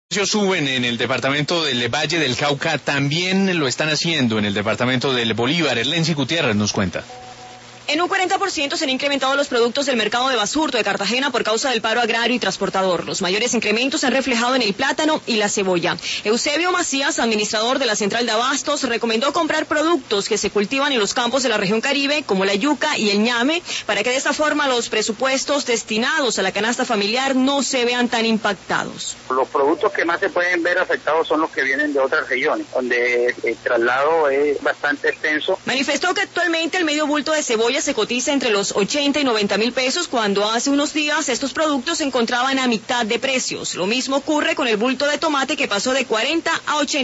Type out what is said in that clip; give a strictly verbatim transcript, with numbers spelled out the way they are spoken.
Precios suben en el departamento del Valle del Cauca, también lo están haciendo en el departamento del Bolívar. Erlency Gutiérrez nos cuenta. En un cuarenta por ciento se han incrementado los productos del mercado de Basurto de Cartagena por causa del paro agrario y transportador. Los mayores incrementos se han reflejado en el plátano y la cebolla. Eusebio Macías, administrador de la central de abastos, recomendó comprar productos que se cultivan en los campos de la región Caribe, como la yuca y el ñame, para que de esta forma los presupuestos destinados a la canasta familiar no se vean tan impactados. Los productos que más se pueden ver afectados son los que vienen de otras regiones, donde el traslado es bastante extenso. Manifestó que actualmente el medio bulto de cebolla se cotiza entre los ochenta y noventa mil pesos, cuando hace unos días estos productos se encontraban a mitad de precios. Lo mismo ocurre con el bulto de tomate, que pasó de cuarenta a ochenta.